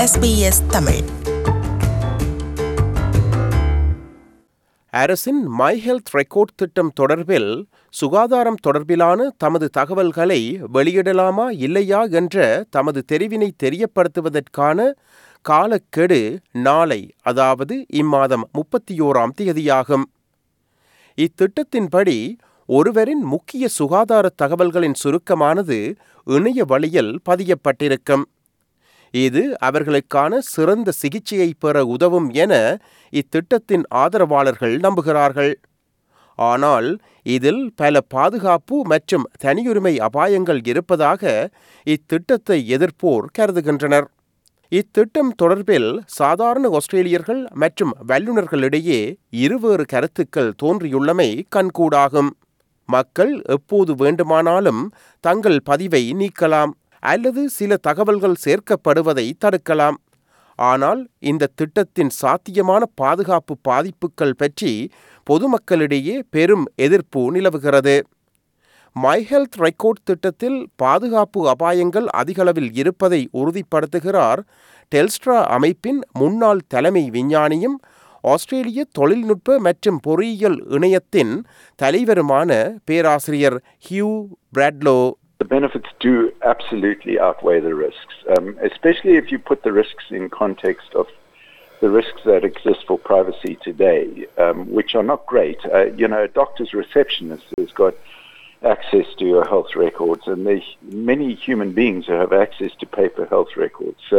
SBS Tamil. அரசின் my health record திட்டம் தொடர்பில் சுகாதாரம் தொடர்பிலான தமது தகவல்களை வெளியிடலாமா இல்லையா என்ற தமது தெரிவினை தெரியப்படுத்துவதற்கான காலக்கெடு நாளை, அதாவது இம்மாதம் 31ஆம் தேதியாகும். இத்திட்டத்தின்படி ஒருவரின் முக்கிய சுகாதார தகவல்களின் சுருக்கமானது இணைய வழியில் பதியப்பட்டிருக்கும். இது அவர்களுக்கான சிறந்த சிகிச்சையை பெற உதவும் என இத்திட்டத்தின் ஆதரவாளர்கள் நம்புகிறார்கள். ஆனால் இதில் பல பாதுகாப்பு மற்றும் தனியுரிமை அபாயங்கள் இருப்பதாக இத்திட்டத்தை எதிர்ப்போர் கருதுகின்றனர். இத்திட்டம் தொடர்பில் சாதாரண ஆஸ்திரேலியர்கள் மற்றும் வல்லுநர்களிடையே இருவேறு கருத்துக்கள் தோன்றியுள்ளமை கண்கூடாகும். மக்கள் எப்போது வேண்டுமானாலும் தங்கள் பதிவை நீக்கலாம் அல்லது சில தகவல்கள் சேர்க்கப்படுவதை தடுக்கலாம். ஆனால் இந்த திட்டத்தின் சாத்தியமான பாதுகாப்பு பாதிப்புகள் பற்றி பொதுமக்களிடையே பெரும் எதிர்ப்பு நிலவுகிறது. மை ஹெல்த் ரெக்கார்ட் திட்டத்தில் பாதுகாப்பு அபாயங்கள் அதிகளவில் இருப்பதை உறுதிப்படுத்துகிறார் டெல்ஸ்ட்ரா அமைப்பின் முன்னாள் தலைமை விஞ்ஞானியும் ஆஸ்திரேலிய தொழில்நுட்ப மற்றும் பொறியியல் இணையத்தின் தலைவருமான பேராசிரியர் Hugh Bradlow. The benefits do absolutely outweigh the risks, especially if you put the risks in context of the risks that exist for privacy today, which are not great. A doctor's receptionist has got access to your health records, and there's many human beings who have access to paper health records. So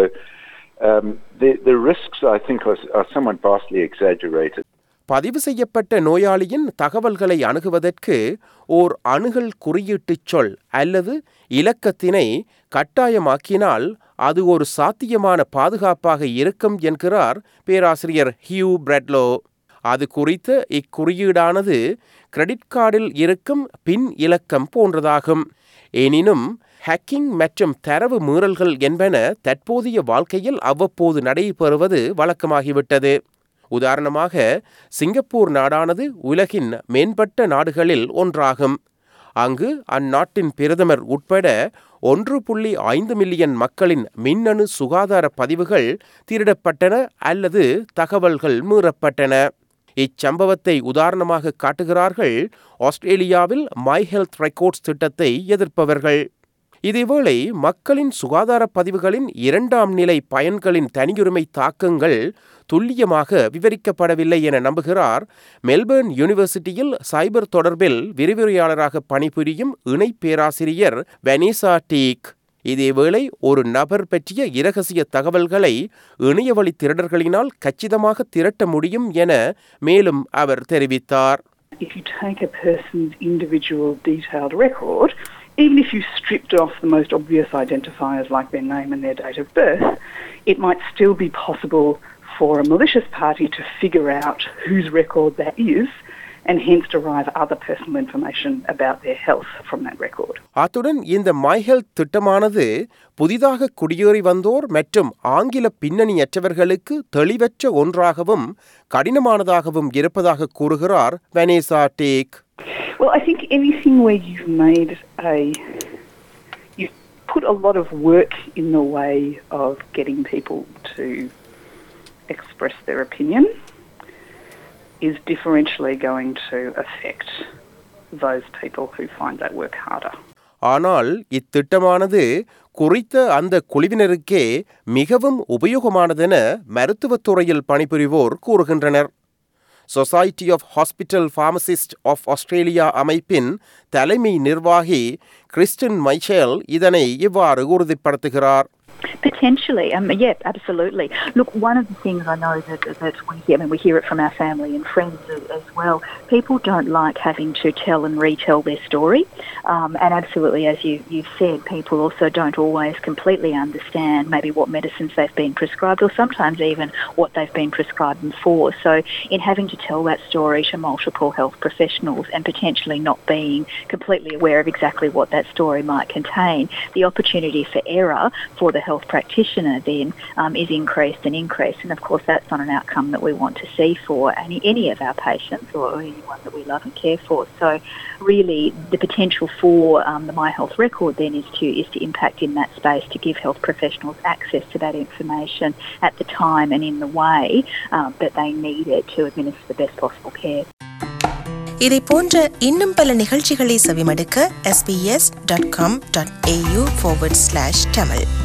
the risks, I think, are somewhat vastly exaggerated. பதிவு செய்யப்பட்ட நோயாளியின் தகவல்களை அணுகுவதற்கு ஓர் அணுகல் குறியீட்டுச் சொல் அல்லது இலக்கத்தினை கட்டாயமாக்கினால் அது ஒரு சாத்தியமான பாதுகாப்பாக இருக்கும் என்கிறார் பேராசிரியர் ஹியூ பிராட்லோ. அது குறித்த இக்குறியீடானது கிரெடிட் கார்டில் இருக்கும் பின் இலக்கம் போன்றதாகும். எனினும் ஹேக்கிங் மற்றும் தரவு மீறல்கள் என்பன தற்போதைய வாழ்க்கையில் அவ்வப்போது நடைபெறுவது வழக்கமாகிவிட்டது. உதாரணமாக, சிங்கப்பூர் நாடானது உலகின் மேம்பட்ட நாடுகளில் ஒன்றாகும். அங்கு அந்நாட்டின் பிரதமர் உட்பட 1.5 மில்லியன் மக்களின் மின்னணு சுகாதார பதிவுகள் திருடப்பட்டன அல்லது தகவல்கள் மீறப்பட்டன. இச்சம்பவத்தை உதாரணமாக காட்டுகிறார்கள் ஆஸ்திரேலியாவில் மை ஹெல்த் ரெக்கார்ட்ஸ் திட்டத்தை எதிர்ப்பவர்கள். இதேவேளை மக்களின் சுகாதார பதிவுகளின் 2ஆம் நிலை பயன்களின் தனியுரிமை தாக்கங்கள் துல்லியமாக விவரிக்கப்படவில்லை என நம்புகிறார் மெல்பர்ன் யூனிவர்சிட்டியில் சைபர் தொடர்பில் விரிவுரையாளராக பணிபுரியும் இணை பேராசிரியர் வெனிசா டீக். இதேவேளை ஒரு நபர் பற்றிய இரகசிய தகவல்களை இணையவழி திருடர்களினால் கச்சிதமாக திரட்ட முடியும் என மேலும் அவர் தெரிவித்தார். If you take a person's individual detailed record, even if you stripped off the most obvious identifiers like their name and their date of birth, it might still be possible for a malicious party to figure out whose record that is and hence derive other personal information about their health from that record. அத்துடன் இந்த my health திட்டமானது புதிதாக குடியேறி வந்தோர் மற்றும் ஆங்கில பின்னணியற்றவர்களுக்கு தெளிவற்ற ஒன்றாகவும் கடினமானதாகவும் இருப்பதாக கூறுகிறார் Vanessa Teague. Well, I think anything where you've put a lot of work in the way of getting people to express their opinion is differentially going to affect those people who find that work harder. ஆனால் இத்திட்டமானது குறித்த அந்த குழுவினருக்கே மிகவும் உபயோகமானதென மருத்துவத்துறையில் பணிபுரிவோர் கூறுகின்றனர். Society of Hospital Pharmacist of Australia அமைப்பின் தலைமை நிர்வாகி கிறிஸ்டின் மைச்சேல் இதனை இவ்வாறு உறுதிப்படுத்துகிறார். Potentially, yeah, absolutely. Look, one of the things I know that we hear it from our family and friends as well. People don't like having to tell and retell their story, and absolutely, as you've said, people also don't always completely understand maybe what medicines they've been prescribed, or sometimes even what they've been prescribed them for. So, in having to tell that story to multiple health professionals and potentially not being completely aware of exactly what that story might contain, the opportunity for error for the health practitioner then is increased and increased. And of course, that's not an outcome that we want to see for any of our patients or anyone that we love and care for. So really the potential for the My Health record then is to impact in that space, to give health professionals access to that information at the time and in the way that they need it to administer the best possible care. இதை போன்ற இன்னும் பல நிகழ்ச்சிகளை செவிமடுக்க sbs.com.au/tamil